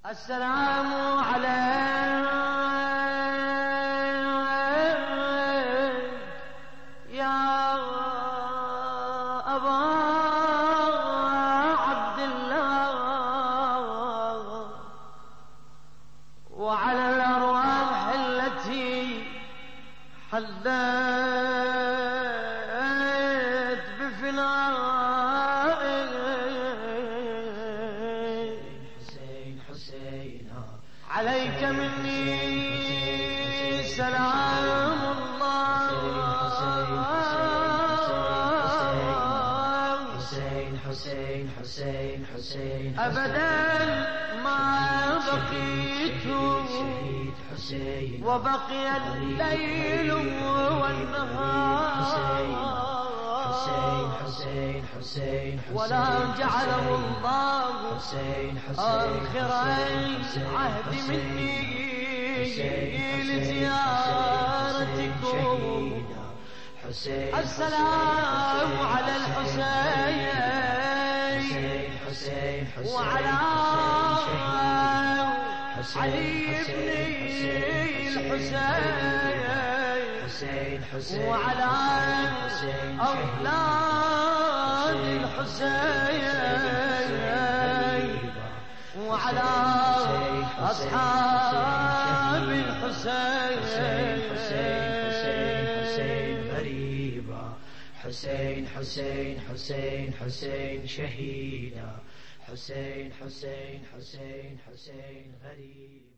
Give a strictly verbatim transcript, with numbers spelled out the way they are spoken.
السلام عليك يا أبا عبد الله وعلى الأرواح التي حلت بفنائك. حسين حسين عليك مني سلام الله. حسين حسين حسين حسين أبدا ما بقيت شهيد حسين وبقي الليل والنهار حسين حسين حسين ولا جعله الله حسين آخر عهد مني لزيارتكم. السلام على الحسين وعلى علي بن الحسين وعلى أولاد الحسين وعلى أصحاب الحسين. غريبا حسين حسين حسين حسين شهيدا حسين حسين حسين حسين غريب.